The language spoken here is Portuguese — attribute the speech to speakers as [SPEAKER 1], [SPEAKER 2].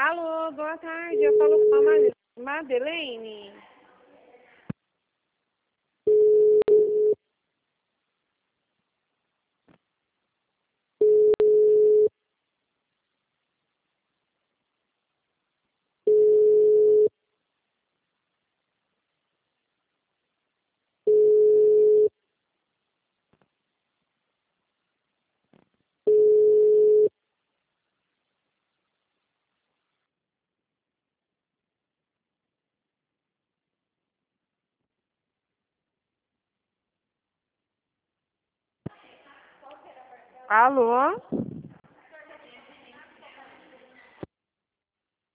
[SPEAKER 1] Alô, boa tarde. Eu falo com a Madeleine. Alô?